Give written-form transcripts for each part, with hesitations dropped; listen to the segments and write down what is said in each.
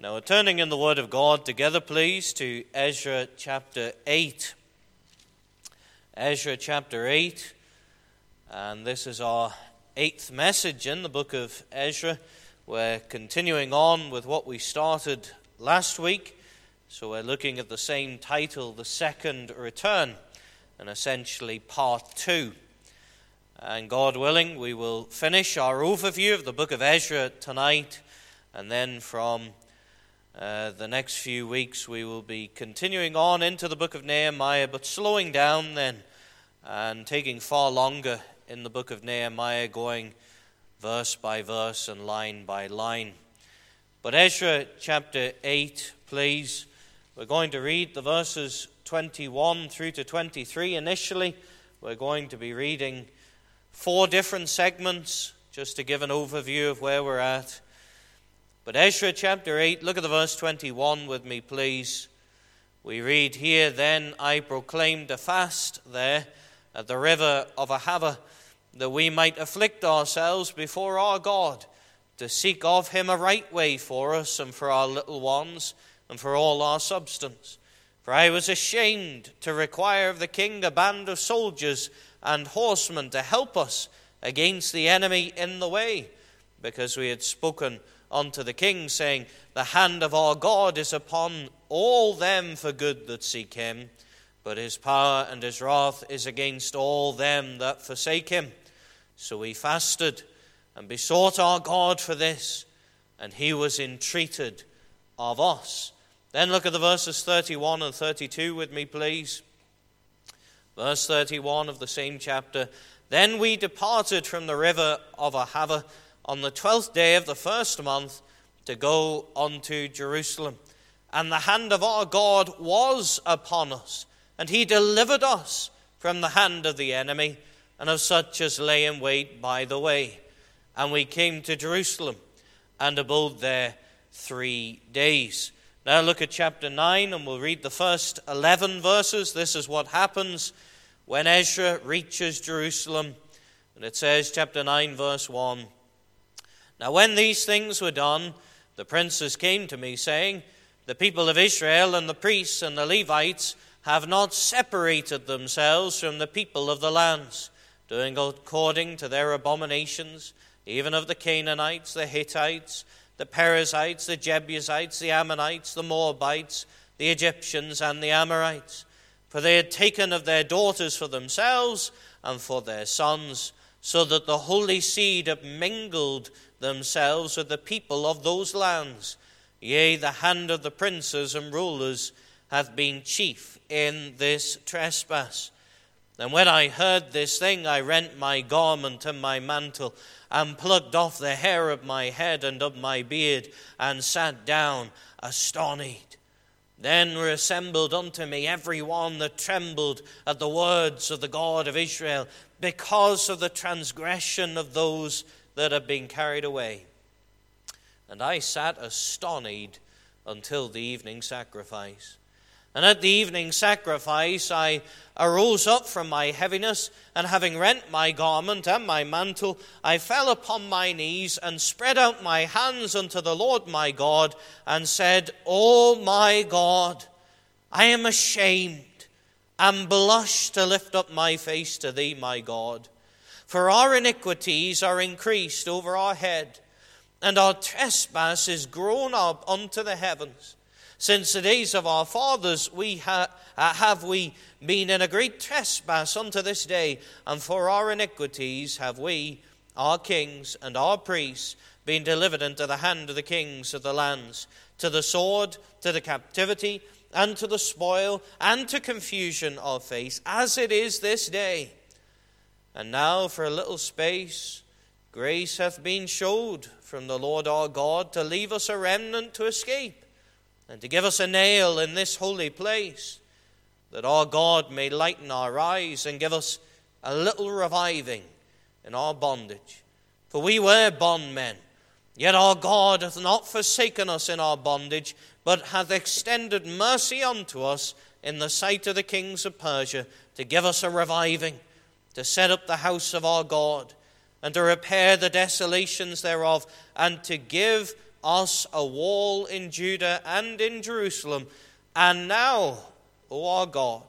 Now, turning in the Word of God together, please, to Ezra chapter 8. Ezra chapter 8, and this is our 8th message in the book of Ezra. We're continuing on with what we started last week, so we're looking at the same title, The Second Return, and essentially part 2. And God willing, we will finish our overview of the book of Ezra tonight, and then from the next few weeks we will be continuing on into the book of Nehemiah, but slowing down then and taking far longer in the book of Nehemiah, going verse by verse and line by line. But Ezra chapter 8, please. We're going to read the verses 21 through to 23 initially. We're going to be reading 4 different segments just to give an overview of where we're at. But Ezra chapter 8, look at the verse 21 with me, please. We read here, "Then I proclaimed a fast there at the river of Ahava, that we might afflict ourselves before our God, to seek of him a right way for us and for our little ones and for all our substance. For I was ashamed to require of the king a band of soldiers and horsemen to help us against the enemy in the way, because we had spoken unto the king, saying, The hand of our God is upon all them for good that seek him, but his power and his wrath is against all them that forsake him. So we fasted and besought our God for this, and he was entreated of us." Then look at the verses 31 and 32 with me, please. Verse 31 of the same chapter. "Then we departed from the river of Ahava on the 12th day of the first month to go unto Jerusalem. And the hand of our God was upon us, and he delivered us from the hand of the enemy, and of such as lay in wait by the way. And we came to Jerusalem, and abode there 3 days." Now look at chapter 9, and we'll read the first 11 verses. This is what happens when Ezra reaches Jerusalem. And it says, chapter 9, verse 1, "Now when these things were done, the princes came to me, saying, The people of Israel and the priests and the Levites have not separated themselves from the people of the lands, doing according to their abominations, even of the Canaanites, the Hittites, the Perizzites, the Jebusites, the Ammonites, the Moabites, the Egyptians, and the Amorites. For they had taken of their daughters for themselves and for their sons, so that the holy seed have mingled themselves with the people of those lands. Yea, the hand of the princes and rulers hath been chief in this trespass. And when I heard this thing, I rent my garment and my mantle, and plucked off the hair of my head and of my beard, and sat down astonished. Then were assembled unto me every one that trembled at the words of the God of Israel, because of the transgression of those that have been carried away. And I sat astonished until the evening sacrifice. And at the evening sacrifice I arose up from my heaviness, and having rent my garment and my mantle, I fell upon my knees, and spread out my hands unto the Lord my God, and said, O my God, I am ashamed, and blush to lift up my face to thee, my God. For our iniquities are increased over our head, and our trespass is grown up unto the heavens. Since the days of our fathers have we been in a great trespass unto this day, and for our iniquities have we, our kings and our priests, been delivered into the hand of the kings of the lands, to the sword, to the captivity, and to the spoil, and to confusion of face, as it is this day. And now for a little space grace hath been showed from the Lord our God, to leave us a remnant to escape, and to give us a nail in this holy place, that our God may lighten our eyes and give us a little reviving in our bondage. For we were bondmen, yet our God hath not forsaken us in our bondage, but hath extended mercy unto us in the sight of the kings of Persia, to give us a reviving, to set up the house of our God, and to repair the desolations thereof, and to give us a wall in Judah and in Jerusalem. And now, O our God,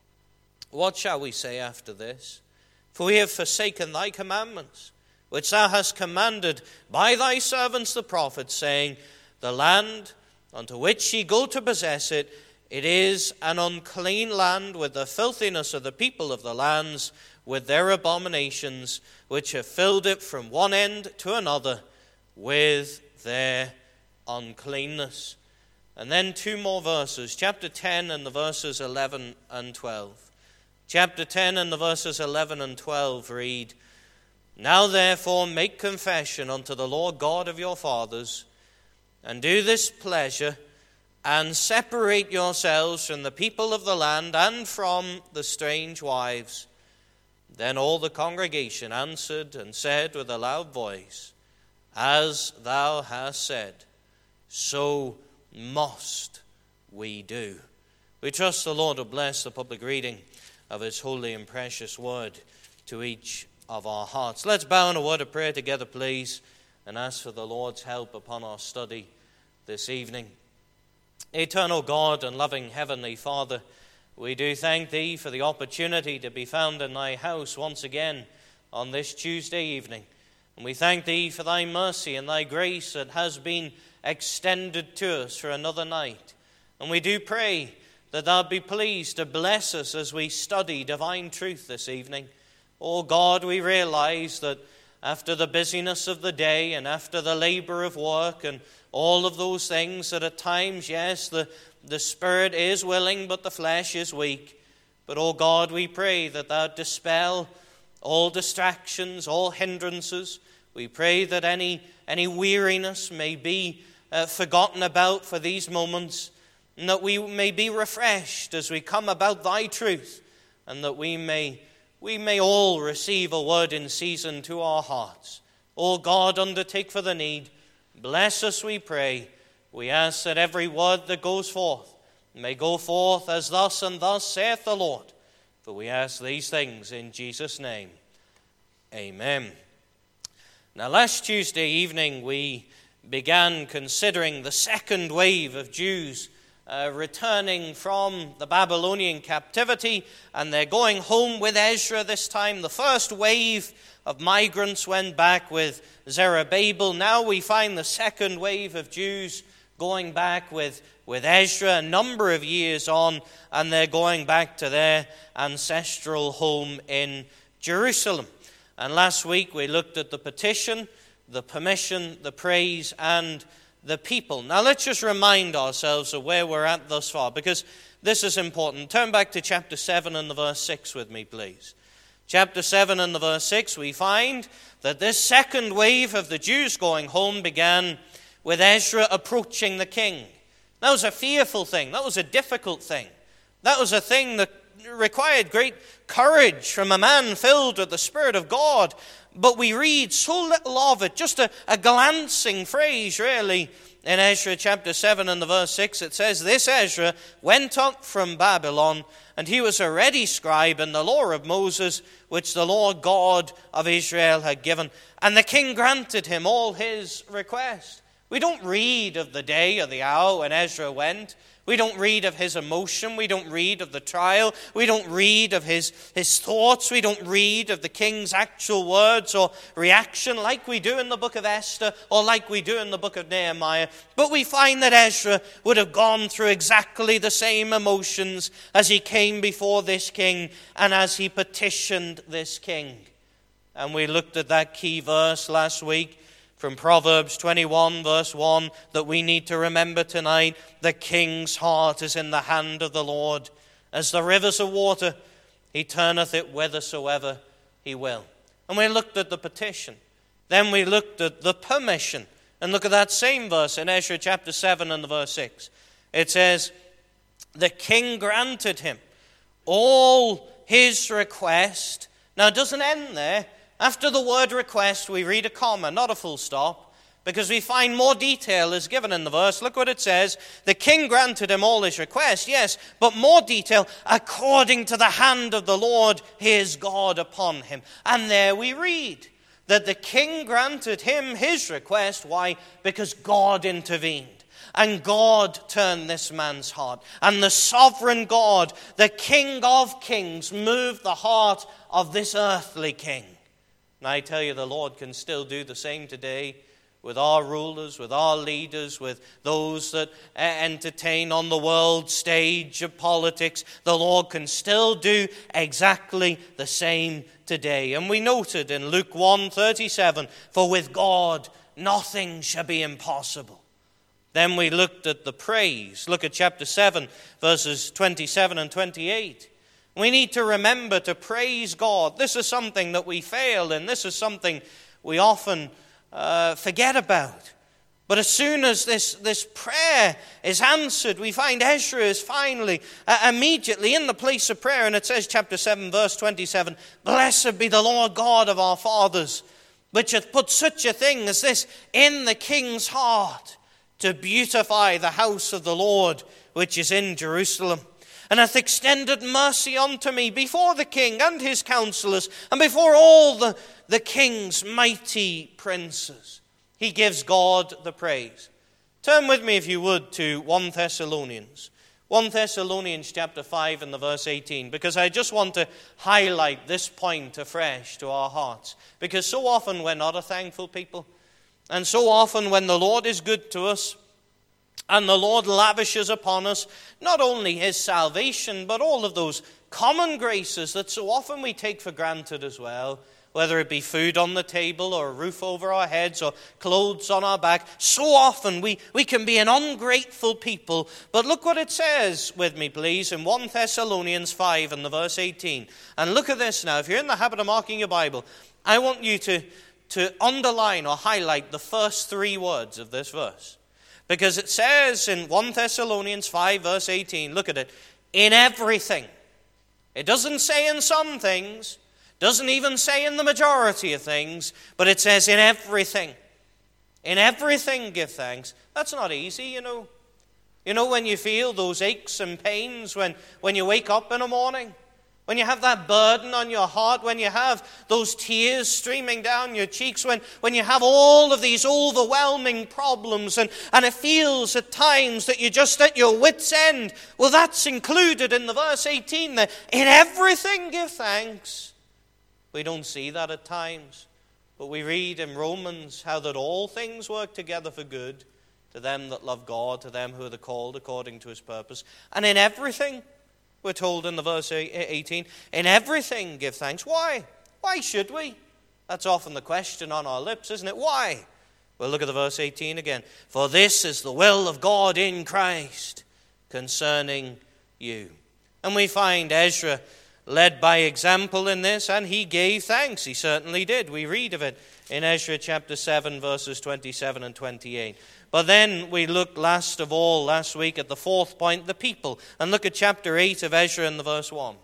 what shall we say after this? For we have forsaken thy commandments, which thou hast commanded by thy servants the prophets, saying, the land unto which ye go to possess it, it is an unclean land, with the filthiness of the people of the lands, with their abominations, which have filled it from one end to another, with their uncleanness. And then 2 more verses, chapter 10 and the verses 11 and 12. Chapter 10 and the verses 11 and 12 read, now therefore make confession unto the Lord God of your fathers, and do this pleasure, and separate yourselves from the people of the land and from the strange wives. Then all the congregation answered and said with a loud voice, as thou hast said, so must we do. We trust the Lord will bless the public reading of his holy and precious word to each of our hearts. Let's bow in a word of prayer together, please, and ask for the Lord's help upon our study this evening. Eternal God and loving Heavenly Father, we do thank Thee for the opportunity to be found in Thy house once again on this Tuesday evening. And we thank Thee for Thy mercy and Thy grace that has been extended to us for another night. And we do pray that Thou be pleased to bless us as we study divine truth this evening. Oh God, we realize that after the busyness of the day and after the labor of work and all of those things, that at times, yes, the spirit is willing, but the flesh is weak. But, oh God, we pray that Thou dispel all distractions, all hindrances. We pray that any weariness may be forgotten about for these moments, and that we may be refreshed as we come about Thy truth, and that we may all receive a word in season to our hearts. O God, undertake for the need. Bless us, we pray. We ask that every word that goes forth may go forth as thus and thus saith the Lord. For we ask these things in Jesus' name. Amen. Now, last Tuesday evening we began considering the second wave of Jews returning from the Babylonian captivity, and they're going home with Ezra this time. The first wave of migrants went back with Zerubbabel. Now we find the second wave of Jews going back with Ezra a number of years on, and they're going back to their ancestral home in Jerusalem. And last week we looked at the petition, the permission, the praise, and the people. Now let's just remind ourselves of where we're at thus far, because this is important. Turn back to chapter 7 and the verse 6 with me, please. Chapter 7 and the verse 6, we find that this second wave of the Jews going home began with Ezra approaching the king. That was a fearful thing. That was a difficult thing. That was a thing that required great courage from a man filled with the Spirit of God. But we read so little of it, just a glancing phrase really. In Ezra chapter 7 and the verse 6, it says, this Ezra went up from Babylon, and he was a ready scribe in the law of Moses, which the Lord God of Israel had given. And the king granted him all his requests. We don't read of the day or the hour when Ezra went. We don't read of his emotion. We don't read of the trial. We don't read of his thoughts. We don't read of the king's actual words or reaction like we do in the book of Esther or like we do in the book of Nehemiah. But we find that Ezra would have gone through exactly the same emotions as he came before this king and as he petitioned this king. And we looked at that key verse last week from Proverbs 21 verse 1 that we need to remember tonight. The king's heart is in the hand of the Lord. As the rivers of water, he turneth it whithersoever he will. And we looked at the petition. Then we looked at the permission. And look at that same verse in Ezra chapter 7 and the verse 6. It says, the king granted him all his request. Now it doesn't end there. After the word request, we read a comma, not a full stop, because we find more detail is given in the verse. Look what it says. The king granted him all his request, yes, but more detail, according to the hand of the Lord his God upon him. And there we read that the king granted him his request. Why? Because God intervened. And God turned this man's heart. And the sovereign God, the King of kings, moved the heart of this earthly king. And I tell you, the Lord can still do the same today with our rulers, with our leaders, with those that entertain on the world stage of politics. The Lord can still do exactly the same today. And we noted in Luke 1:37, for with God nothing shall be impossible. Then we looked at the praise. Look at chapter 7, verses 27 and 28. We need to remember to praise God. This is something that we fail in. This is something we often forget about. But as soon as this prayer is answered, we find Ezra is finally, immediately in the place of prayer. And it says, chapter 7, verse 27, blessed be the Lord God of our fathers, which hath put such a thing as this in the king's heart, to beautify the house of the Lord, which is in Jerusalem, and hath extended mercy unto me before the king and his counselors, and before all the king's mighty princes. He gives God the praise. Turn with me, if you would, to 1 Thessalonians. 1 Thessalonians chapter 5 and the verse 18, because I just want to highlight this point afresh to our hearts. Because so often we're not a thankful people. And so often when the Lord is good to us, and the Lord lavishes upon us not only his salvation, but all of those common graces that so often we take for granted as well, whether it be food on the table or a roof over our heads or clothes on our back. So often we can be an ungrateful people. But look what it says with me, please, in 1 Thessalonians 5 and the verse 18. And look at this now. If you're in the habit of marking your Bible, I want you to underline or highlight the first three words of this verse. Because it says in 1 Thessalonians 5 verse 18, look at it, in everything. It doesn't say in some things, doesn't even say in the majority of things, but it says in everything. In everything give thanks. That's not easy, you know. You know when you feel those aches and pains when you wake up in the morning? When you have that burden on your heart, when you have those tears streaming down your cheeks, when you have all of these overwhelming problems and it feels at times that you're just at your wit's end. Well, that's included in the verse 18 there. In everything give thanks. We don't see that at times. But we read in Romans how that all things work together for good to them that love God, to them who are the called according to his purpose. And in everything, we're told in the verse 18, in everything give thanks. Why? Why should we? That's often the question on our lips, isn't it? Why? Well, look at the verse 18 again. For this is the will of God in Christ concerning you. And we find Ezra led by example in this, and he gave thanks. He certainly did. We read of it in Ezra chapter 7, verses 27 and 28. But then we looked last week at the fourth point, the people. And look at chapter 8 of Ezra in the verse 1.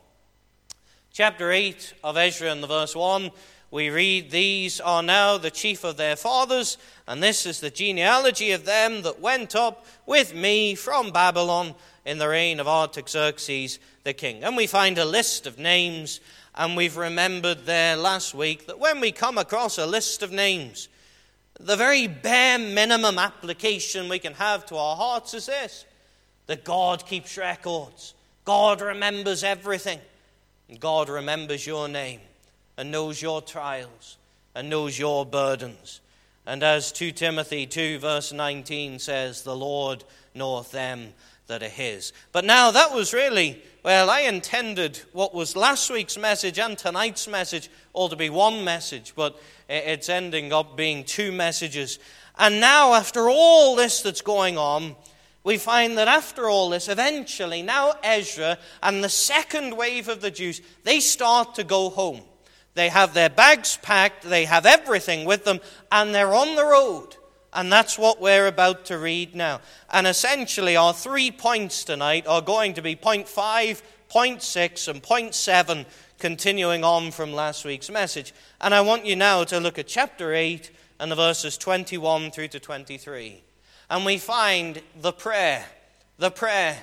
Chapter 8 of Ezra in the verse 1, we read, these are now the chief of their fathers, and this is the genealogy of them that went up with me from Babylon in the reign of Artaxerxes the king. And we find a list of names, and we've remembered there last week that when we come across a list of names, the very bare minimum application we can have to our hearts is this, that God keeps records. God remembers everything. God remembers your name and knows your trials and knows your burdens. And as 2 Timothy 2 verse 19 says, the Lord knoweth them that are his. But now that was really, well, I intended what was last week's message and tonight's message all to be one message, but it's ending up being two messages. And now, after all this that's going on, we find that after all this, eventually, now Ezra and the second wave of the Jews, they start to go home. They have their bags packed, they have everything with them, and they're on the road. And that's what we're about to read now. And essentially, our 3 points tonight are going to be point 5, point 6, and point 7, continuing on from last week's message. And I want you now to look at chapter 8 and the verses 21 through to 23. And we find the prayer.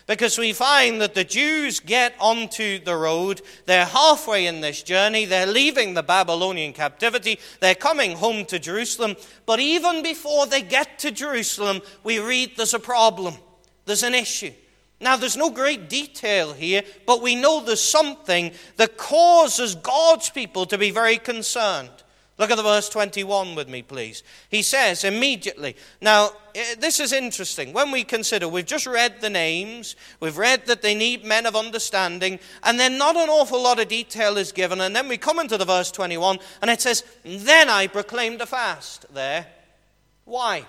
Because we find that the Jews get onto the road, they're halfway in this journey, they're leaving the Babylonian captivity, they're coming home to Jerusalem, but even before they get to Jerusalem, we read there's a problem, there's an issue. Now, there's no great detail here, but we know there's something that causes God's people to be very concerned. Look at the verse 21 with me, please. He says immediately. Now, this is interesting. When we consider, we've just read the names, we've read that they need men of understanding, and then not an awful lot of detail is given. And then we come into the verse 21, and it says, then I proclaimed a fast there. Why?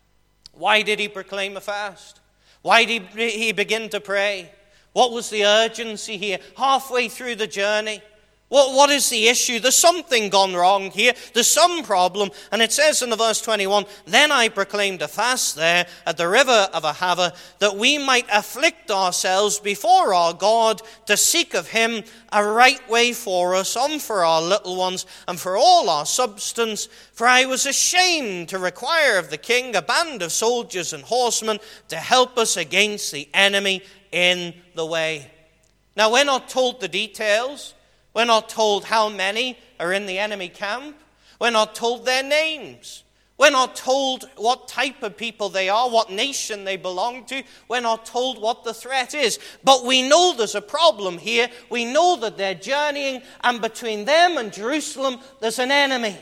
Why did he proclaim a fast? Why did he begin to pray? What was the urgency here? Halfway through the journey. What is the issue? There's something gone wrong here. There's some problem. And it says in the verse 21, then I proclaimed a fast there at the river of Ahava, that we might afflict ourselves before our God to seek of him a right way for us, for our little ones, and for all our substance. For I was ashamed to require of the king a band of soldiers and horsemen to help us against the enemy in the way. Now, we're not told the details. We're not told how many are in the enemy camp. We're not told their names. We're not told what type of people they are, what nation they belong to. We're not told what the threat is. But we know there's a problem here. We know that they're journeying, and between them and Jerusalem, there's an enemy.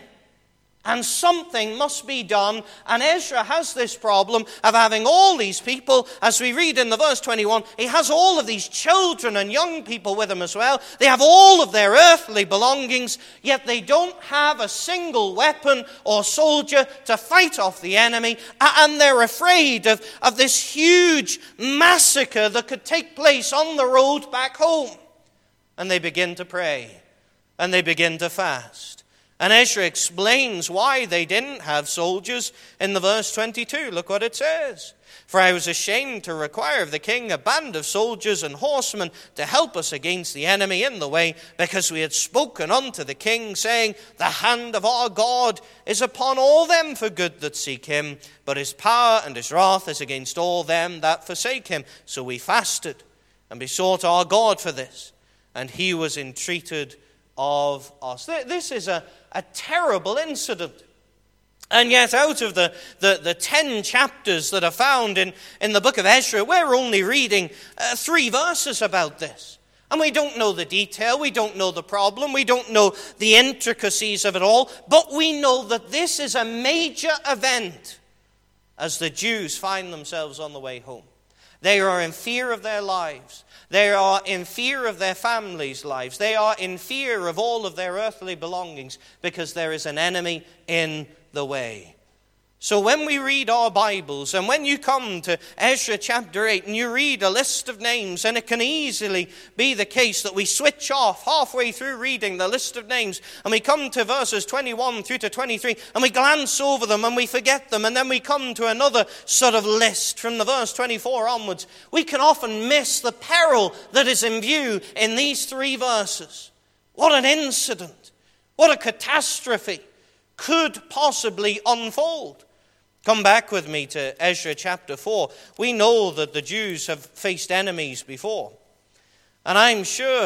And something must be done. And Ezra has this problem of having all these people, as we read in the verse 21, he has all of these children and young people with him as well. They have all of their earthly belongings, yet they don't have a single weapon or soldier to fight off the enemy. And they're afraid of this huge massacre that could take place on the road back home. And they begin to pray. And they begin to fast. And Ezra explains why they didn't have soldiers in the verse 22. Look what it says. For I was ashamed to require of the king a band of soldiers and horsemen to help us against the enemy in the way, because we had spoken unto the king, saying, the hand of our God is upon all them for good that seek him, but his power and his wrath is against all them that forsake him. So we fasted and besought our God for this, and he was entreated of us. This is a terrible incident. And yet out of the 10 chapters that are found in the book of Ezra, we're only reading 3 verses about this. And we don't know the detail, we don't know the problem, we don't know the intricacies of it all, but we know that this is a major event as the Jews find themselves on the way home. They are in fear of their lives. They are in fear of their families' lives. They are in fear of all of their earthly belongings because there is an enemy in the way. So when we read our Bibles, and when you come to Ezra chapter 8 and you read a list of names, and it can easily be the case that we switch off halfway through reading the list of names, and we come to verses 21 through to 23, and we glance over them and we forget them, and then we come to another sort of list from the verse 24 onwards, we can often miss the peril that is in view in these 3 verses. What an incident, what a catastrophe could possibly unfold. Come back with me to Ezra chapter 4. We know that the Jews have faced enemies before. And I'm sure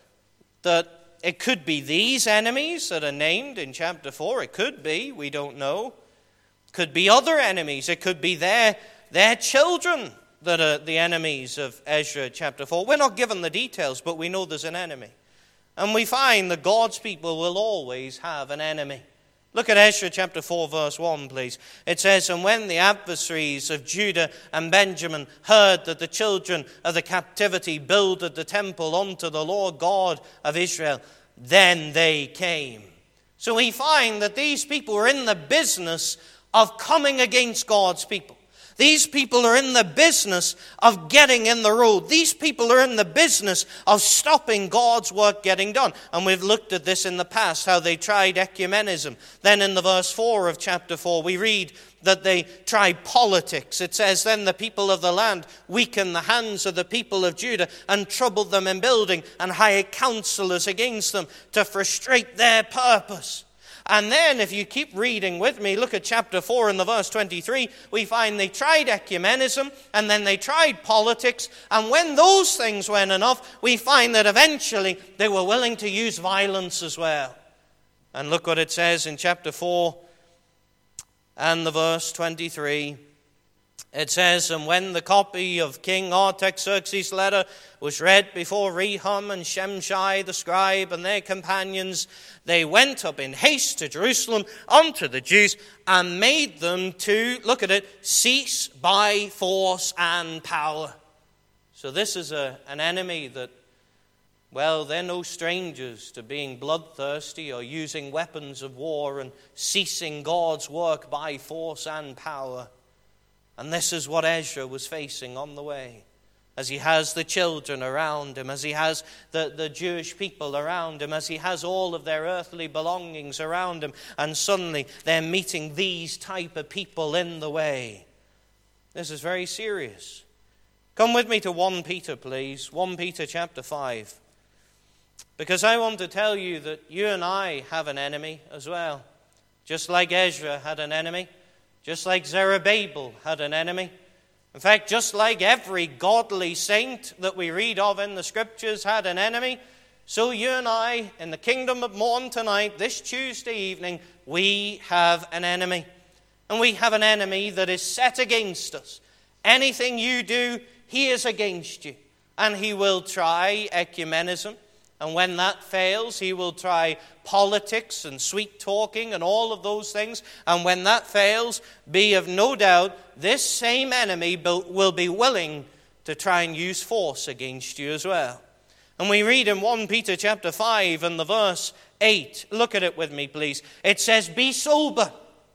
that it could be these enemies that are named in chapter 4. It could be, we don't know. It could be other enemies. It could be their children that are the enemies of Ezra chapter 4. We're not given the details, but we know there's an enemy. And we find that God's people will always have an enemy. Look at Ezra chapter 4, verse 1, please. It says, and when the adversaries of Judah and Benjamin heard that the children of the captivity builded the temple unto the Lord God of Israel, then they came. So we find that these people are in the business of coming against God's people. These people are in the business of getting in the road. These people are in the business of stopping God's work getting done. And we've looked at this in the past, how they tried ecumenism. Then in the verse 4 of chapter 4, we read that they tried politics. It says, then the people of the land weakened the hands of the people of Judah and troubled them in building and hired counselors against them to frustrate their purpose. And then if you keep reading with me, look at chapter 4 and the verse 23, we find they tried ecumenism, and then they tried politics, and when those things weren't enough, we find that eventually they were willing to use violence as well. And look what it says in chapter 4 and the verse 23. It says, and when the copy of King Artaxerxes' letter was read before Rehum and Shimshai the scribe and their companions, they went up in haste to Jerusalem unto the Jews and made them to, look at it, cease by force and power. So this is an enemy that, well, they're no strangers to being bloodthirsty or using weapons of war and ceasing God's work by force and power. And this is what Ezra was facing on the way, as he has the children around him, as he has the Jewish people around him, as he has all of their earthly belongings around him, and suddenly they're meeting these type of people in the way. This is very serious. Come with me to 1 Peter, please. 1 Peter chapter 5. Because I want to tell you that you and I have an enemy as well. Just like Ezra had an enemy. Just like Zerubbabel had an enemy. In fact, just like every godly saint that we read of in the Scriptures had an enemy, so you and I, in the Kingdom of Morn tonight, this Tuesday evening, we have an enemy. And we have an enemy that is set against us. Anything you do, he is against you. And he will try ecumenism. And when that fails, he will try politics and sweet talking and all of those things. And when that fails, be of no doubt, this same enemy will be willing to try and use force against you as well. And we read in 1 Peter chapter 5 and the verse 8. Look at it with me, please. It says, be sober.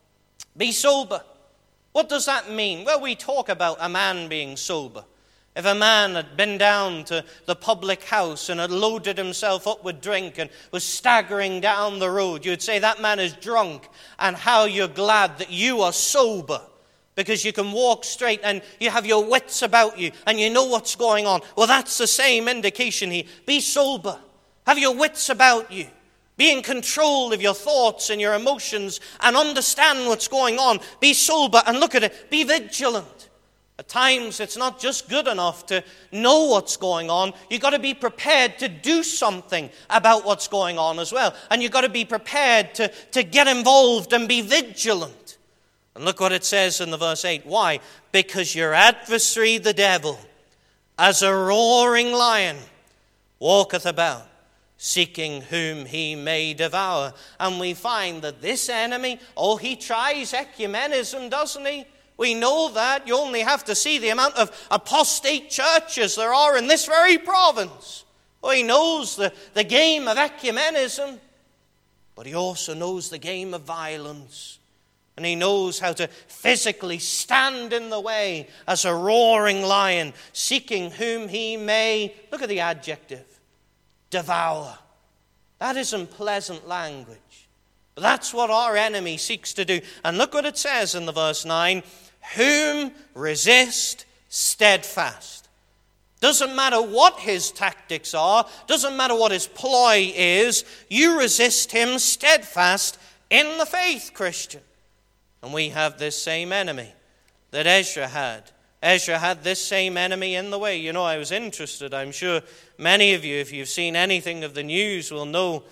Be sober. What does that mean? Well, we talk about a man being sober. If a man had been down to the public house and had loaded himself up with drink and was staggering down the road, you would say that man is drunk, and how you're glad that you are sober because you can walk straight and you have your wits about you and you know what's going on. Well, that's the same indication here. Be sober. Have your wits about you. Be in control of your thoughts and your emotions and understand what's going on. Be sober and look at it. Be vigilant. At times, it's not just good enough to know what's going on. You've got to be prepared to do something about what's going on as well. And you've got to be prepared to get involved and be vigilant. And look what it says in the verse 8. Why? Because your adversary, the devil, as a roaring lion, walketh about, seeking whom he may devour. And we find that this enemy, he tries ecumenism, doesn't he? We know that. You only have to see the amount of apostate churches there are in this very province. He knows the game of ecumenism, but he also knows the game of violence. And he knows how to physically stand in the way as a roaring lion, seeking whom he may, look at the adjective, devour. That isn't pleasant language. But that's what our enemy seeks to do. And look what it says in the verse 9. Whom resist steadfast. Doesn't matter what his tactics are. Doesn't matter what his ploy is. You resist him steadfast in the faith, Christian. And we have this same enemy that Ezra had. Ezra had this same enemy in the way. You know, I was interested. I'm sure many of you, if you've seen anything of the news, will know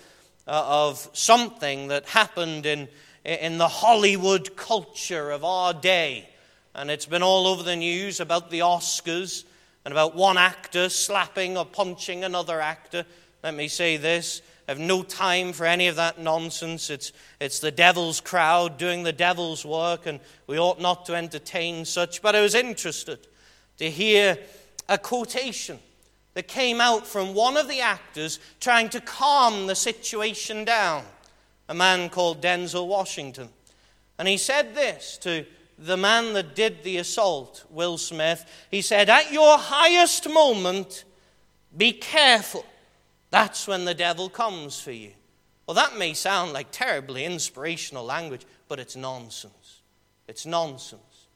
of something that happened in the Hollywood culture of our day. And it's been all over the news about the Oscars and about one actor slapping or punching another actor. Let me say this. I have no time for any of that nonsense. It's the devil's crowd doing the devil's work, and we ought not to entertain such. But I was interested to hear a quotation that came out from one of the actors trying to calm the situation down, a man called Denzel Washington. And he said this to the man that did the assault, Will Smith. He said, at your highest moment, be careful. That's when the devil comes for you. Well, that may sound like terribly inspirational language, but it's nonsense. It's nonsense.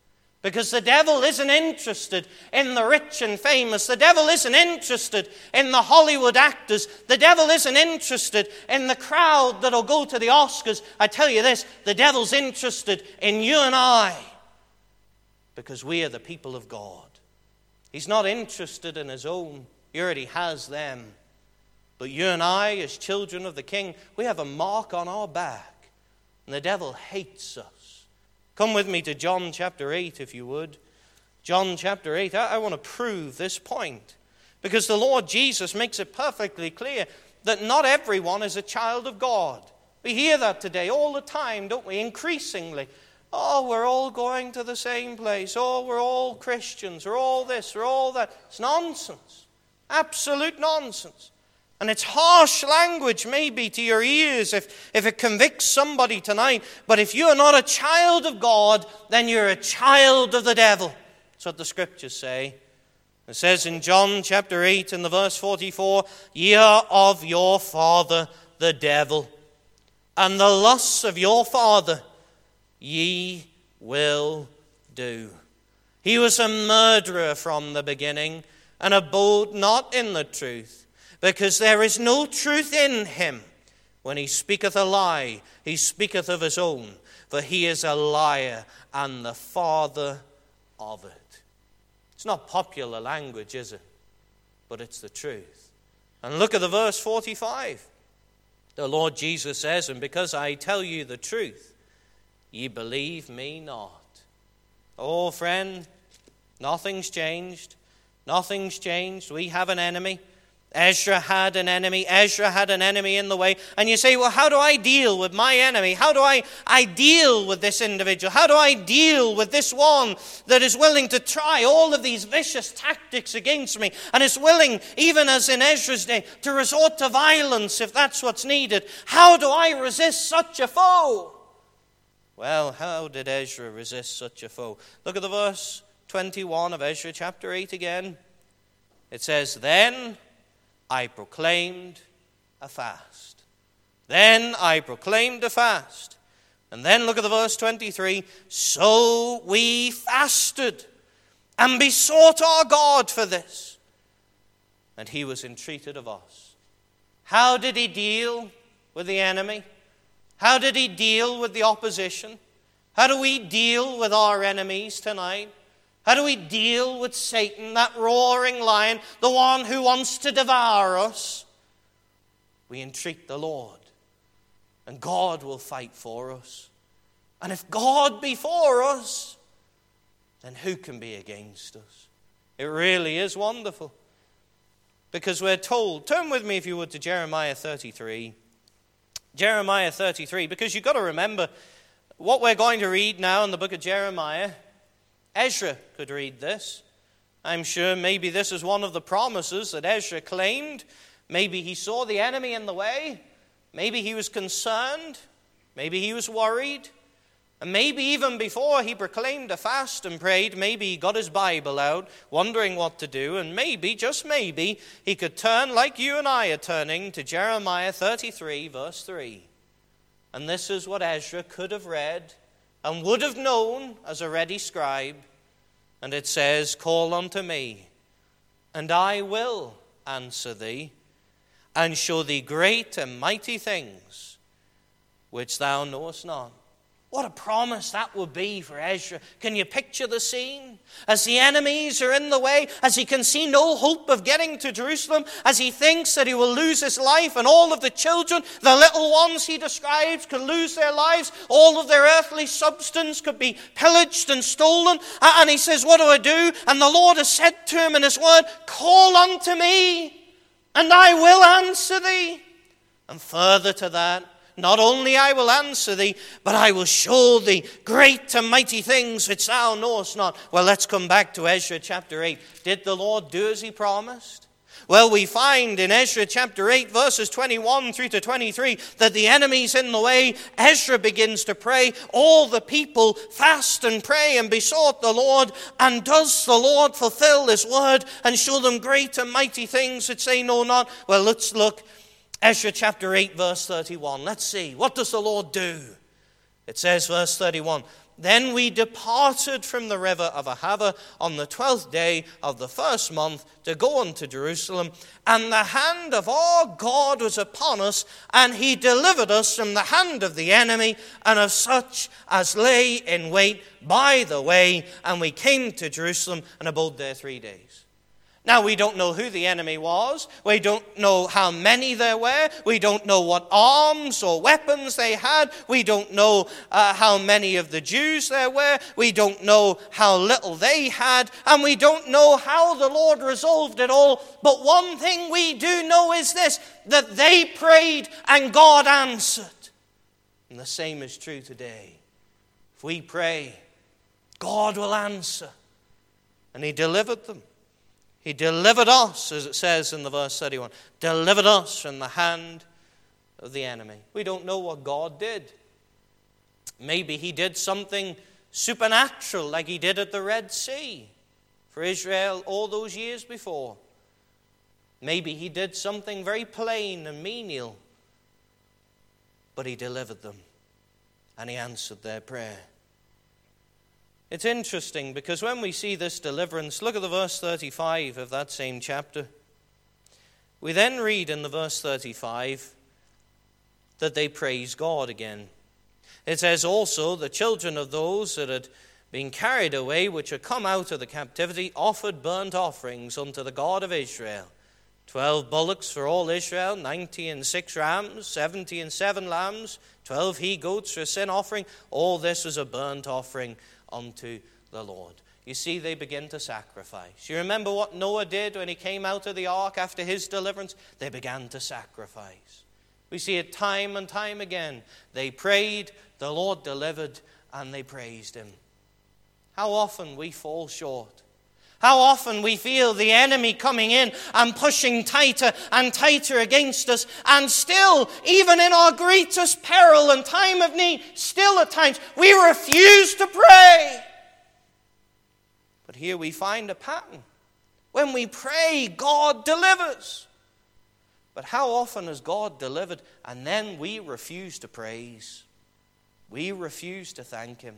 Because the devil isn't interested in the rich and famous. The devil isn't interested in the Hollywood actors. The devil isn't interested in the crowd that'll go to the Oscars. I tell you this, the devil's interested in you and I, because we are the people of God. He's not interested in his own. He already has them. But you and I, as children of the King, we have a mark on our back. And the devil hates us. Come with me to John chapter 8, if you would. John chapter 8. I want to prove this point, because the Lord Jesus makes it perfectly clear that not everyone is a child of God. We hear that today all the time, don't we? Increasingly. Oh, we're all going to the same place. Oh, we're all Christians. We're all this, we're all that. It's nonsense. Absolute nonsense. And it's harsh language maybe to your ears if it convicts somebody tonight. But if you're not a child of God, then you're a child of the devil. That's what the scriptures say. It says in John chapter 8 in the verse 44, "Ye are of your father the devil, and the lusts of your father ye will do. He was a murderer from the beginning, and abode not in the truth, because there is no truth in him. When he speaketh a lie, he speaketh of his own, for he is a liar and the father of it." It's not popular language, is it? But it's the truth. And look at the verse 45. The Lord Jesus says, "And because I tell you the truth, ye believe me not." Oh, friend, nothing's changed. Nothing's changed. We have an enemy. Ezra had an enemy. Ezra had an enemy in the way. And you say, well, how do I deal with my enemy? How do I deal with this individual? How do I deal with this one that is willing to try all of these vicious tactics against me and is willing, even as in Ezra's day, to resort to violence if that's what's needed? How do I resist such a foe? Well, how did Ezra resist such a foe? Look at the verse 21 of Ezra chapter 8 again. It says, "Then I proclaimed a fast." Then I proclaimed a fast. And then look at the verse 23. "So we fasted and besought our God for this, and he was entreated of us." How did he deal with the enemy? How did he deal with the opposition? How do we deal with our enemies tonight? How do we deal with Satan, that roaring lion, the one who wants to devour us? We entreat the Lord, and God will fight for us. And if God be for us, then who can be against us? It really is wonderful. Because we're told, turn with me if you would to Jeremiah 33. Jeremiah 33, because you've got to remember what we're going to read now in the book of Jeremiah. Ezra could read this. I'm sure maybe this is one of the promises that Ezra claimed. Maybe he saw the enemy in the way. Maybe he was concerned. Maybe he was worried. And maybe even before he proclaimed a fast and prayed, maybe he got his Bible out, wondering what to do. And maybe, just maybe, he could turn like you and I are turning to Jeremiah 33, verse 3. And this is what Ezra could have read and would have known as a ready scribe. And it says, "Call unto me, and I will answer thee, and show thee great and mighty things, which thou knowest not." What a promise that would be for Ezra. Can you picture the scene? As the enemies are in the way, as he can see no hope of getting to Jerusalem, as he thinks that he will lose his life, and all of the children, the little ones he describes, can lose their lives. All of their earthly substance could be pillaged and stolen. And he says, what do I do? And the Lord has said to him in his word, "Call unto me, and I will answer thee." And further to that, not only I will answer thee, but I will show thee great and mighty things which thou knowest not. Well, let's come back to Ezra chapter 8. Did the Lord do as he promised? Well, we find in Ezra chapter 8, verses 21 through to 23, that the enemy's in the way. Ezra begins to pray. All the people fast and pray and besought the Lord. And does the Lord fulfill his word and show them great and mighty things which they know not? Well, let's look. Ezra chapter 8, verse 31. Let's see. What does the Lord do? It says, verse 31, Then we departed from the river of Ahava on the 12th day of the first month to go unto Jerusalem. And the hand of our God was upon us, and he delivered us from the hand of the enemy and of such as lay in wait by the way. And we came to Jerusalem and abode there 3 days. Now, we don't know who the enemy was. We don't know how many there were. We don't know what arms or weapons they had. We don't know how many of the Jews there were. We don't know how little they had. And we don't know how the Lord resolved it all. But one thing we do know is this, that they prayed and God answered. And the same is true today. If we pray, God will answer. And he delivered them. He delivered us, as it says in the verse 31, delivered us from the hand of the enemy. We don't know what God did. Maybe he did something supernatural like he did at the Red Sea for Israel all those years before. Maybe he did something very plain and menial, but he delivered them and he answered their prayer. It's interesting because when we see this deliverance, look at the verse 35 of that same chapter. We then read in the verse 35 that they praise God again. It says also, the children of those that had been carried away, which had come out of the captivity, offered burnt offerings unto the God of Israel. 12 bullocks for all Israel, 90 and 6 rams, 70 and 7 lambs, 12 he-goats for a sin offering. All this was a burnt offering unto the Lord. You see, they begin to sacrifice. You remember what Noah did when he came out of the ark after his deliverance? They began to sacrifice. We see it time and time again. They prayed, the Lord delivered, and they praised him. How often we fall short. How often we feel the enemy coming in and pushing tighter and tighter against us. And still, even in our greatest peril and time of need, still at times, we refuse to pray. But here we find a pattern. When we pray, God delivers. But how often has God delivered and then we refuse to praise? We refuse to thank him.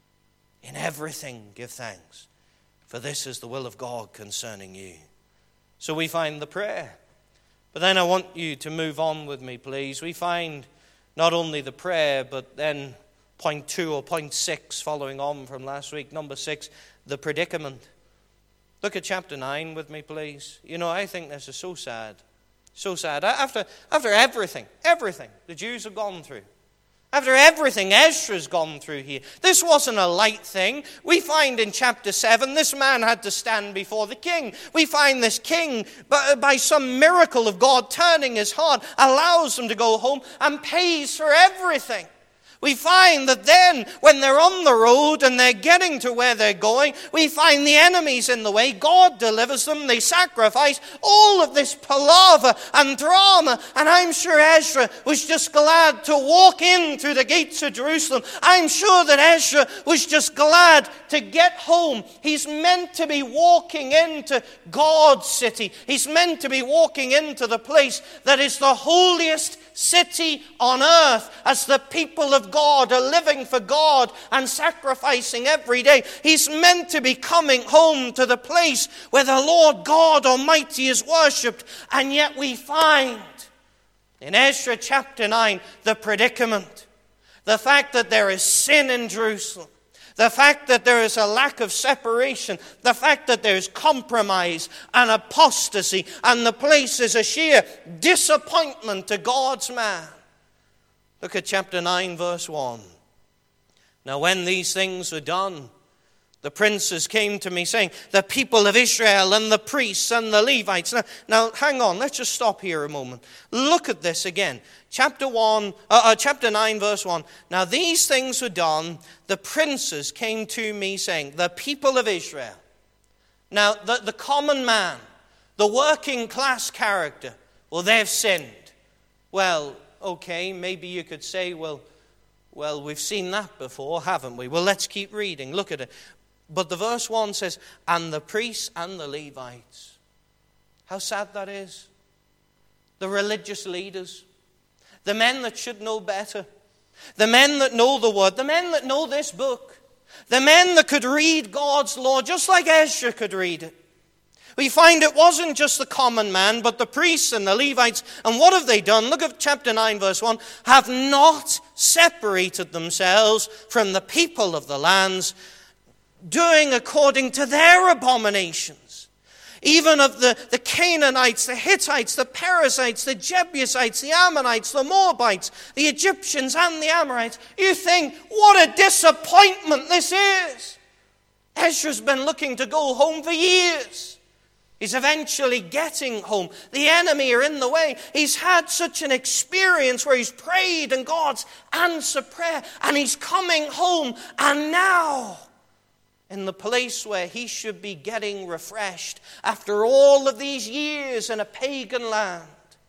In everything, give thanks. For this is the will of God concerning you. So we find the prayer. But then I want you to move on with me, please. We find not only the prayer, but then point 2 or point 6, following on from last week, number 6, the predicament. Look at chapter 9 with me, please. You know, I think this is so sad. So sad. After everything the Jews have gone through, after everything Ezra's gone through here, this wasn't a light thing. We find in chapter 7, this man had to stand before the king. We find this king, by some miracle of God turning his heart, allows him to go home and pays for everything. We find that then, when they're on the road and they're getting to where they're going, we find the enemies in the way. God delivers them. They sacrifice. All of this palaver and drama. And I'm sure Ezra was just glad to walk in through the gates of Jerusalem. I'm sure that Ezra was just glad to get home. He's meant to be walking into God's city. He's meant to be walking into the place that is the holiest city on earth, as the people of God are living for God and sacrificing every day. He's meant to be coming home to the place where the Lord God Almighty is worshipped. And yet we find in Ezra chapter 9 the predicament, the fact that there is sin in Jerusalem, the fact that there is a lack of separation, the fact that there is compromise and apostasy, and the place is a sheer disappointment to God's man. Look at chapter 9, verse 1. Now when these things were done, the princes came to me saying, the people of Israel and the priests and the Levites. Now hang on, let's just stop here a moment. Look at this again. Chapter 9, verse 1. Now these things were done, the princes came to me saying, the people of Israel. Now the common man, the working class character, well, they've sinned. Well, okay, maybe you could say, well, we've seen that before, haven't we? Well, let's keep reading. Look at it. But the verse 1 says, and the priests and the Levites. How sad that is. The religious leaders, the men that should know better, the men that know the word, the men that know this book, The men that could read God's law just like Ezra could read it. We find it wasn't just the common man, but the priests and the Levites. And what have they done? Look at chapter 9, verse 1. Have not separated themselves from the people of the lands, doing according to their abominations. Even of the Canaanites, the Hittites, the Perizzites, the Jebusites, the Ammonites, the Moabites, the Egyptians, and the Amorites. You think, what a disappointment this is. Ezra's been looking to go home for years. He's eventually getting home. The enemy are in the way. He's had such an experience where he's prayed and God's answered prayer, and he's coming home. And now, in the place where he should be getting refreshed after all of these years in a pagan land,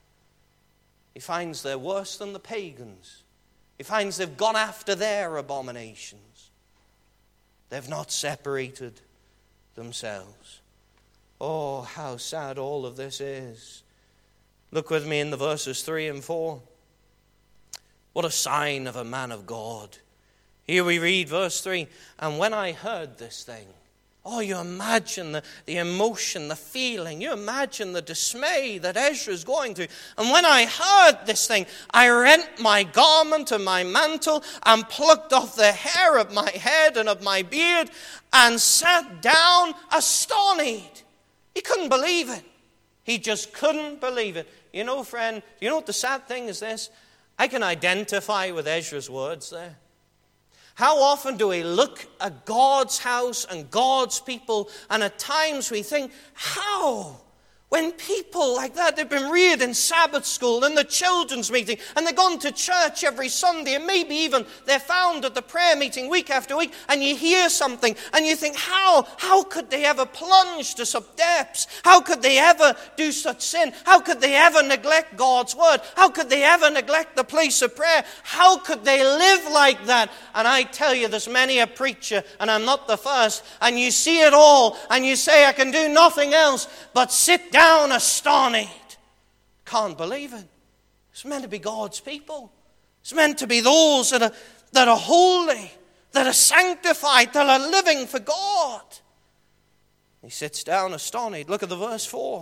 he finds they're worse than the pagans. He finds they've gone after their abominations. They've not separated themselves. Oh, how sad all of this is. Look with me in the verses 3 and 4. What a sign of a man of God. Here we read verse 3, and when I heard this thing, oh, you imagine the emotion, the feeling. You imagine the dismay that Ezra is going through. And when I heard this thing, I rent my garment and my mantle and plucked off the hair of my head and of my beard and sat down astonished. He couldn't believe it. He just couldn't believe it. You know, friend, you know what the sad thing is this? I can identify with Ezra's words there. How often do we look at God's house and God's people, and at times we think, how? When people like that, they've been reared in Sabbath school and the children's meeting, and they've gone to church every Sunday, and maybe even they're found at the prayer meeting week after week, and you hear something, and you think, how could they ever plunge to such depths? How could they ever do such sin? How could they ever neglect God's word? How could they ever neglect the place of prayer? How could they live like that? And I tell you, there's many a preacher, and I'm not the first, and you see it all, and you say, I can do nothing else but sit down astonished. Can't believe it. It's meant to be God's people. It's meant to be those that are holy, that are sanctified, that are living for God. He sits down astonished. Look at the verse 4.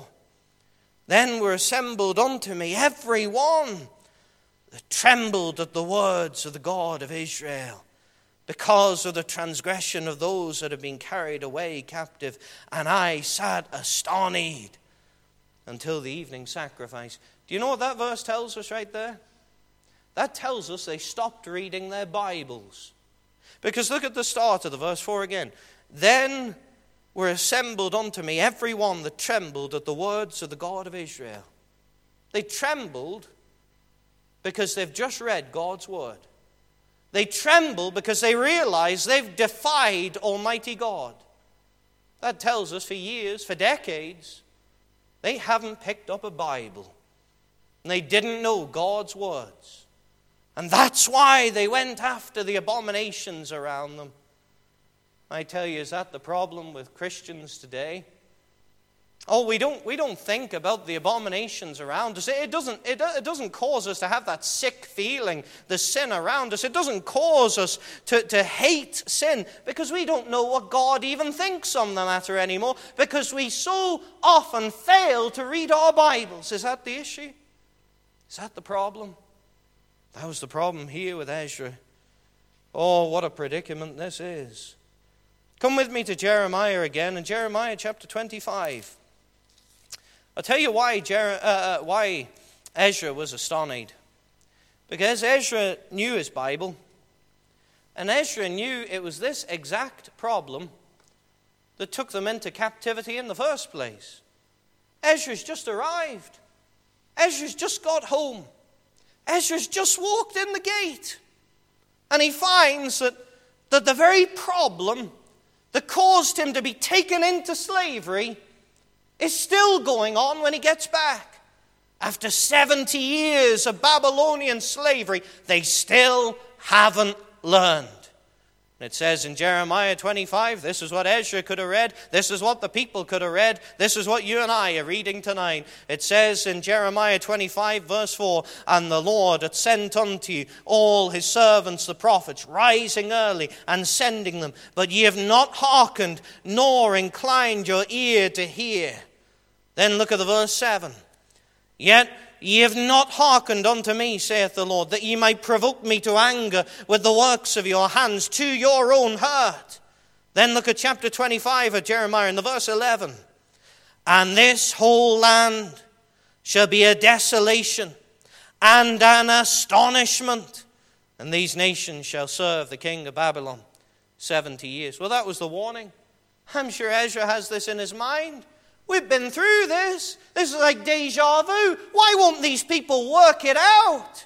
Then were assembled unto me every one that trembled at the words of the God of Israel, because of the transgression of those that have been carried away captive. And I sat astonished until the evening sacrifice. Do you know what that verse tells us right there? That tells us they stopped reading their Bibles. Because look at the start of the verse 4 again. Then were assembled unto me every one that trembled at the words of the God of Israel. They trembled because they've just read God's word. They tremble because they realize they've defied Almighty God. That tells us for years, for decades, they haven't picked up a Bible. And they didn't know God's words. And that's why they went after the abominations around them. I tell you, is that the problem with Christians today? Oh, we don't think about the abominations around us. It doesn't cause us to have that sick feeling, the sin around us. It doesn't cause us to hate sin, because we don't know what God even thinks on the matter anymore, because we so often fail to read our Bibles. Is that the issue? Is that the problem? That was the problem here with Ezra. Oh, what a predicament this is. Come with me to Jeremiah again, in Jeremiah chapter 25. I'll tell you why Ezra was astonished. Because Ezra knew his Bible, and Ezra knew it was this exact problem that took them into captivity in the first place. Ezra's just arrived. Ezra's just got home. Ezra's just walked in the gate. And he finds that the very problem that caused him to be taken into slavery is still going on when he gets back. After 70 years of Babylonian slavery, they still haven't learned. And it says in Jeremiah 25, this is what Ezra could have read, this is what the people could have read, this is what you and I are reading tonight. It says in Jeremiah 25 verse 4, and the Lord hath sent unto you all his servants the prophets, rising early and sending them. But ye have not hearkened, nor inclined your ear to hear. Then look at the verse 7. Yet ye have not hearkened unto me, saith the Lord, that ye might provoke me to anger with the works of your hands to your own hurt. Then look at chapter 25 of Jeremiah in the verse 11. And this whole land shall be a desolation and an astonishment, and these nations shall serve the king of Babylon 70 years. Well, that was the warning. I'm sure Ezra has this in his mind. We've been through this. This is like deja vu. Why won't these people work it out?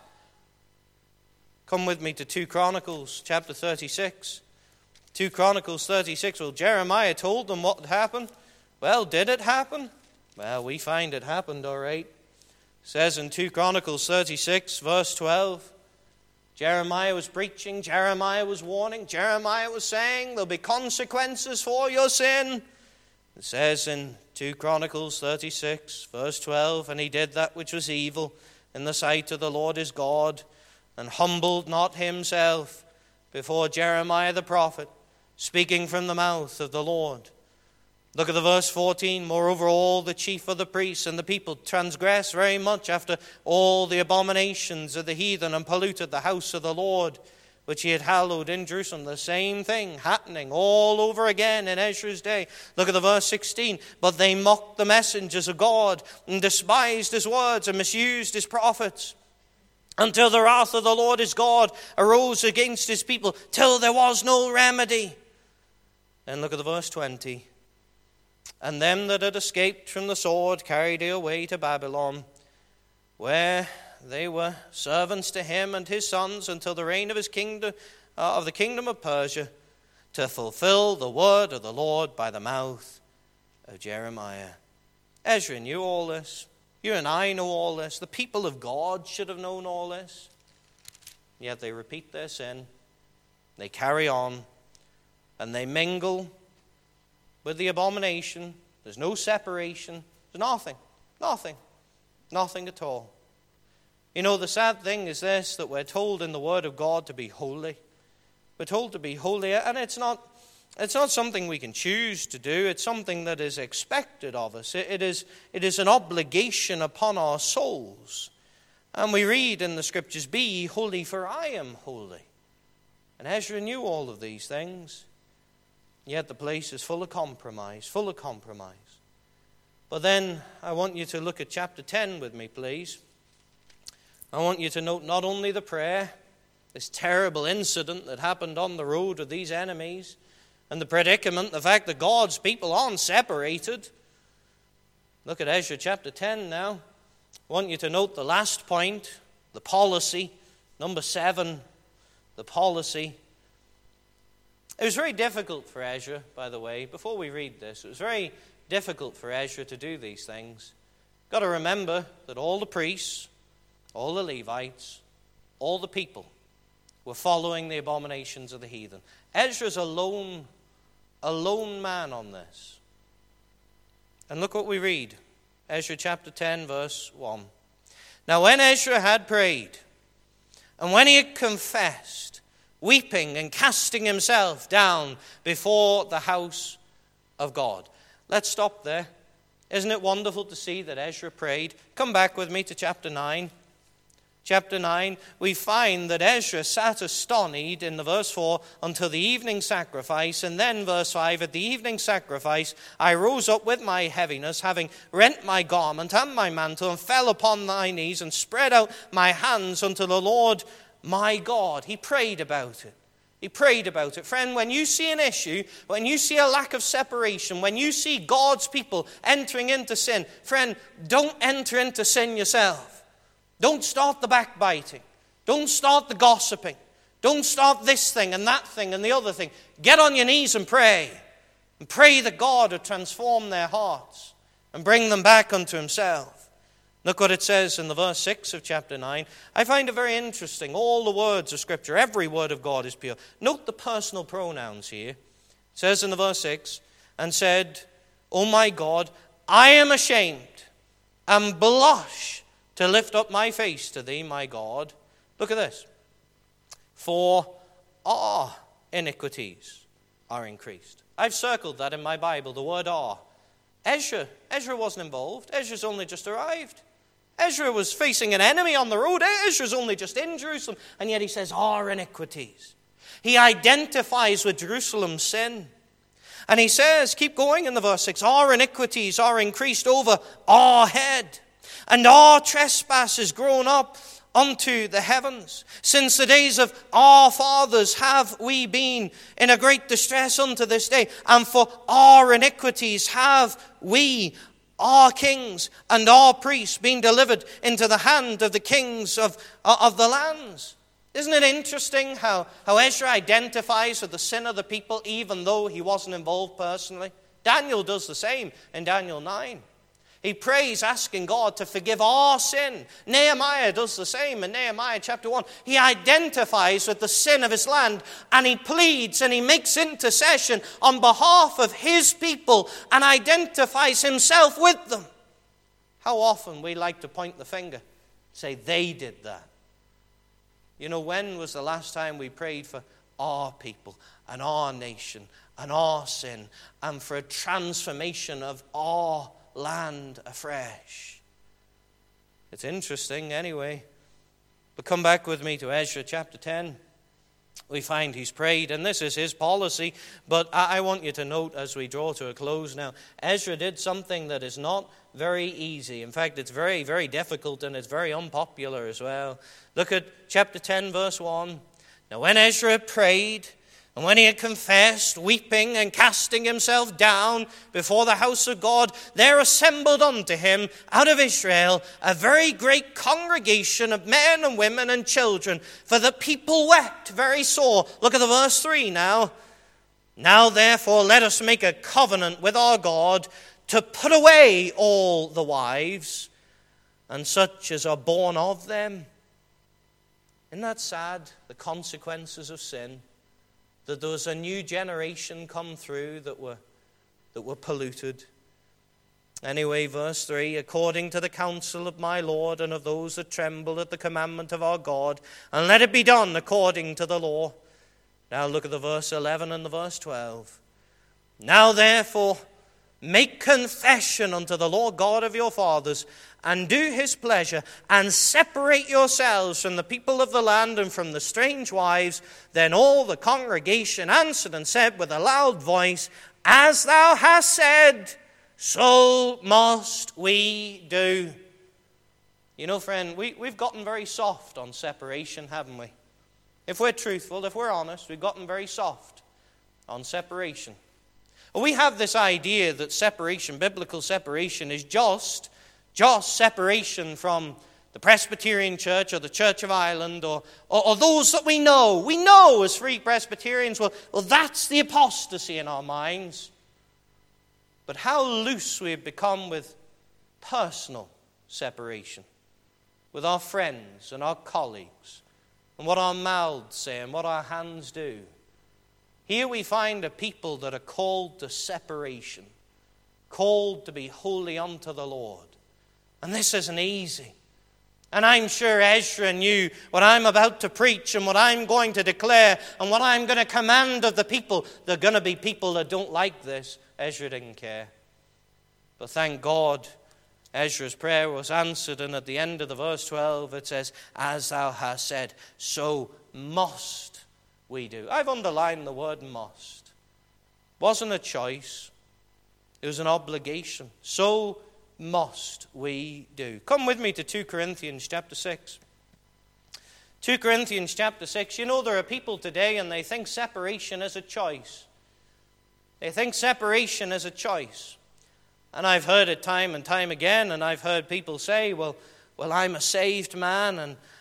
Come with me to 2 Chronicles chapter 36. 2 Chronicles 36. Well, Jeremiah told them what had happened. Well, did it happen? Well, we find it happened, all right. It says in 2 Chronicles 36, verse 12, Jeremiah was preaching, Jeremiah was warning, Jeremiah was saying there'll be consequences for your sin. It says in 2 Chronicles 36, verse 12, and he did that which was evil in the sight of the Lord his God, and humbled not himself before Jeremiah the prophet, speaking from the mouth of the Lord. Look at the verse 14. Moreover, all the chief of the priests and the people transgressed very much after all the abominations of the heathen, and polluted the house of the Lord, which he had hallowed in Jerusalem. The same thing happening all over again in Ezra's day. Look at the verse 16. But they mocked the messengers of God, and despised his words, and misused his prophets, until the wrath of the Lord his God arose against his people, till there was no remedy. Then look at the verse 20. And them that had escaped from the sword carried he away to Babylon, where they were servants to him and his sons until the reign of his kingdom, of the kingdom of Persia, to fulfill the word of the Lord by the mouth of Jeremiah. Ezra knew all this. You and I know all this. The people of God should have known all this. Yet they repeat their sin. They carry on. And they mingle with the abomination. There's no separation. There's nothing. Nothing at all. You know, the sad thing is this, that we're told in the Word of God to be holy. We're told to be holy, and it's not something we can choose to do. It's something that is expected of us. It is an obligation upon our souls. And we read in the Scriptures, be ye holy, for I am holy. And Ezra knew all of these things. Yet the place is full of compromise. But then I want you to look at chapter 10 with me, please. I want you to note not only the prayer, this terrible incident that happened on the road with these enemies, and the predicament, the fact that God's people aren't separated. Look at Ezra chapter 10 now. I want you to note the last point, the policy. Number 7, the policy. It was very difficult for Ezra, by the way, before we read this, it was very difficult for Ezra to do these things. Got to remember that all the priests, all the Levites, all the people were following the abominations of the heathen. Ezra's a lone man on this. And look what we read. Ezra chapter 10, verse 1. Now when Ezra had prayed, and when he had confessed, weeping and casting himself down before the house of God. Let's stop there. Isn't it wonderful to see that Ezra prayed? Come back with me to chapter 9. Chapter 9, we find that Ezra sat astonished in the verse 4 until the evening sacrifice. And then verse 5, at the evening sacrifice, I rose up with my heaviness, having rent my garment and my mantle, and fell upon my knees, and spread out my hands unto the Lord my God. He prayed about it. Friend, when you see an issue, when you see a lack of separation, when you see God's people entering into sin, friend, don't enter into sin yourself. Don't start the backbiting. Don't start the gossiping. Don't start this thing and that thing and the other thing. Get on your knees and pray. And pray that God would transform their hearts and bring them back unto himself. Look what it says in the verse 6 of chapter 9. I find it very interesting. All the words of Scripture, every word of God is pure. Note the personal pronouns here. It says in the verse 6, and said, O my God, I am ashamed and blush to lift up my face to thee, my God. Look at this. For our iniquities are increased. I've circled that in my Bible, the word are. Ezra wasn't involved. Ezra's only just arrived. Ezra was facing an enemy on the road. Ezra's only just in Jerusalem. And yet he says, our iniquities. He identifies with Jerusalem's sin. And he says, keep going in the verse 6, our iniquities are increased over our head, and our trespasses grown up unto the heavens. Since the days of our fathers have we been in a great distress unto this day, and for our iniquities have we, our kings and our priests, been delivered into the hand of the kings of the lands. Isn't it interesting how Ezra identifies with the sin of the people even though he wasn't involved personally? Daniel does the same in Daniel 9. He prays asking God to forgive our sin. Nehemiah does the same in Nehemiah chapter 1. He identifies with the sin of his land, and he pleads and he makes intercession on behalf of his people and identifies himself with them. How often we like to point the finger, say they did that. You know, when was the last time we prayed for our people and our nation and our sin and for a transformation of our land afresh? It's interesting anyway. But come back with me to Ezra chapter 10. We find he's prayed, and this is his policy. But I want you to note as we draw to a close now, Ezra did something that is not very easy. In fact, it's very, very difficult, and it's very unpopular as well. Look at chapter 10, verse 1. Now when Ezra prayed, and when he had confessed, weeping and casting himself down before the house of God, there assembled unto him out of Israel a very great congregation of men and women and children, for the people wept very sore. Look at the verse 3 now. Now therefore let us make a covenant with our God to put away all the wives and such as are born of them. Isn't that sad, the consequences of sin? That there was a new generation come through that were polluted. Anyway, verse 3, according to the counsel of my Lord and of those that tremble at the commandment of our God, and let it be done according to the law. Now look at the verse 11 and the verse 12. Now therefore, make confession unto the Lord God of your fathers, and do his pleasure, and separate yourselves from the people of the land and from the strange wives. Then all the congregation answered and said with a loud voice, as thou hast said, so must we do. You know, friend, we've gotten very soft on separation, haven't we? If we're truthful, if we're honest, we've gotten very soft on separation. We have this idea that separation, biblical separation, is just separation from the Presbyterian Church or the Church of Ireland or those that we know. We know as Free Presbyterians, well, that's the apostasy in our minds. But how loose we have become with personal separation, with our friends and our colleagues, and what our mouths say and what our hands do. Here we find a people that are called to separation, called to be holy unto the Lord. And this isn't easy. And I'm sure Ezra knew what I'm about to preach and what I'm going to declare and what I'm going to command of the people. There are going to be people that don't like this. Ezra didn't care. But thank God, Ezra's prayer was answered. And at the end of the verse 12, it says, as thou hast said, so must we do. I've underlined the word must. It wasn't a choice. It was an obligation. So must we do. Come with me to 2 Corinthians chapter 6. 2 Corinthians chapter 6. You know, there are people today and they think separation is a choice. They think separation is a choice. And I've heard it time and time again, and I've heard people say, well, I'm a saved man,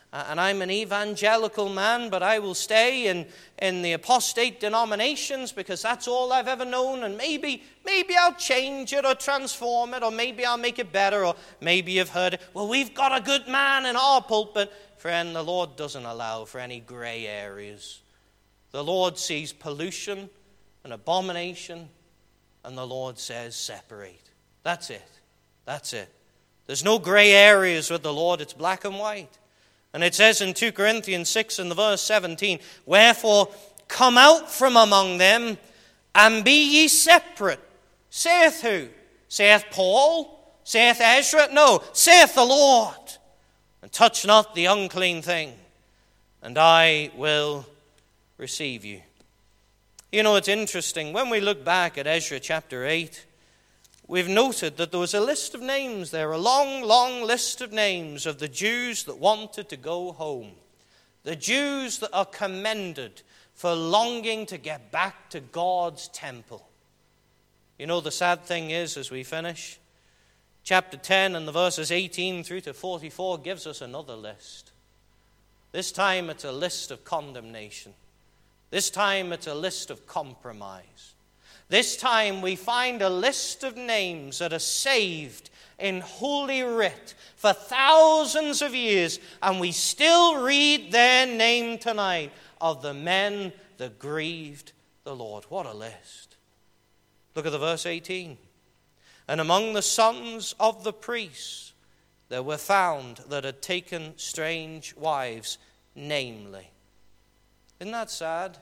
and I'm an evangelical man, but I will stay in the apostate denominations because that's all I've ever known, and maybe I'll change it or transform it, or maybe I'll make it better, or maybe you've heard it. Well, we've got a good man in our pulpit. Friend, the Lord doesn't allow for any gray areas. The Lord sees pollution and abomination, and the Lord says, separate. That's it. That's it. There's no gray areas with the Lord. It's black and white. And it says in 2 Corinthians 6 and the verse 17, wherefore come out from among them and be ye separate. Saith who? Saith Paul? Saith Ezra? No, saith the Lord. And touch not the unclean thing, and I will receive you. You know, it's interesting. When we look back at Ezra chapter 8, we've noted that there was a list of names there, a long, long list of names of the Jews that wanted to go home. The Jews that are commended for longing to get back to God's temple. You know, the sad thing is, as we finish, chapter 10 and the verses 18 through to 44 gives us another list. This time it's a list of condemnation. This time it's a list of compromise. This time we find a list of names that are saved in Holy Writ for thousands of years, and we still read their name tonight of the men that grieved the Lord. What a list. Look at the verse 18. And among the sons of the priests there were found that had taken strange wives, namely. Isn't that sad?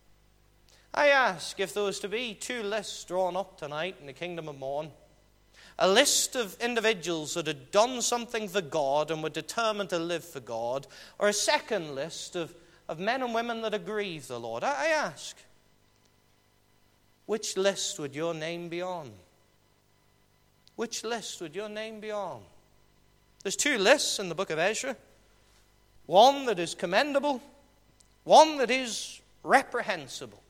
I ask if there was to be two lists drawn up tonight in the Kingdom of Morn. A list of individuals that had done something for God and were determined to live for God, or a second list of men and women that had grieved the Lord. I ask, which list would your name be on? Which list would your name be on? There's two lists in the book of Ezra. One that is commendable, one that is reprehensible.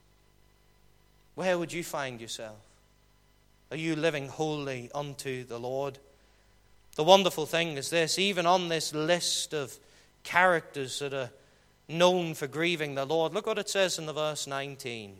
Where would you find yourself? Are you living wholly unto the Lord? The wonderful thing is this, even on this list of characters that are known for grieving the Lord, look what it says in the verse 19.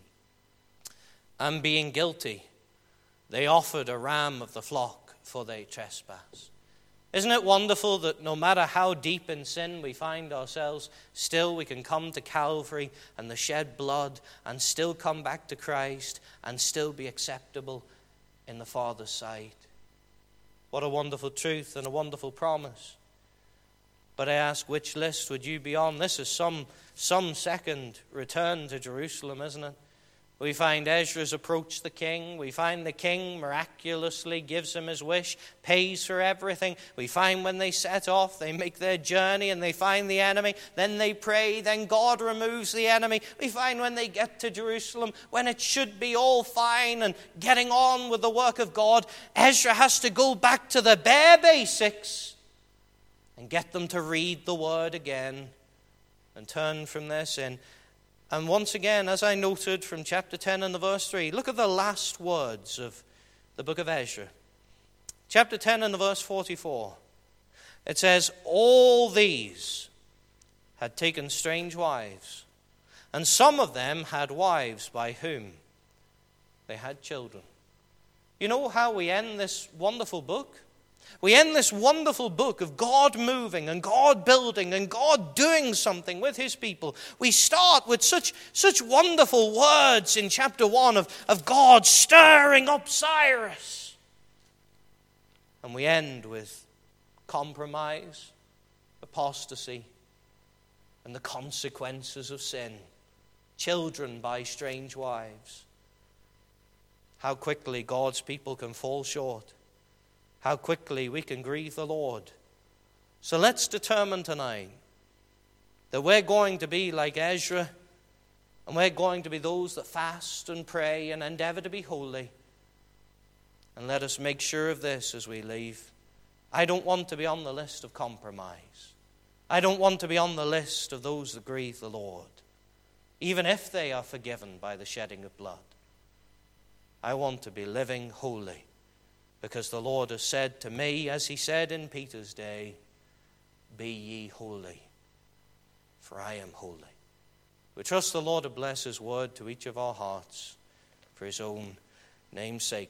And being guilty, they offered a ram of the flock for their trespass. Isn't it wonderful that no matter how deep in sin we find ourselves, still we can come to Calvary and the shed blood and still come back to Christ and still be acceptable in the Father's sight? What a wonderful truth and a wonderful promise. But I ask, which list would you be on? This is some second return to Jerusalem, isn't it? We find Ezra's approached the king. We find the king miraculously gives him his wish, pays for everything. We find when they set off, they make their journey and they find the enemy. Then they pray, then God removes the enemy. We find when they get to Jerusalem, when it should be all fine and getting on with the work of God, Ezra has to go back to the bare basics and get them to read the word again and turn from their sin. And once again, as I noted from chapter 10 and the verse 3, look at the last words of the book of Ezra. Chapter 10 and the verse 44. It says, all these had taken strange wives, and some of them had wives by whom they had children. You know how we end this wonderful book? We end this wonderful book of God moving and God building and God doing something with his people. We start with such wonderful words in chapter 1 of God stirring up Cyrus. And we end with compromise, apostasy, and the consequences of sin. Children by strange wives. How quickly God's people can fall short. How quickly we can grieve the Lord. So let's determine tonight that we're going to be like Ezra, and we're going to be those that fast and pray and endeavor to be holy. And let us make sure of this as we leave. I don't want to be on the list of compromise. I don't want to be on the list of those that grieve the Lord, even if they are forgiven by the shedding of blood. I want to be living holy. Because the Lord has said to me, as he said in Peter's day, be ye holy, for I am holy. We trust the Lord to bless his word to each of our hearts for his own name's sake.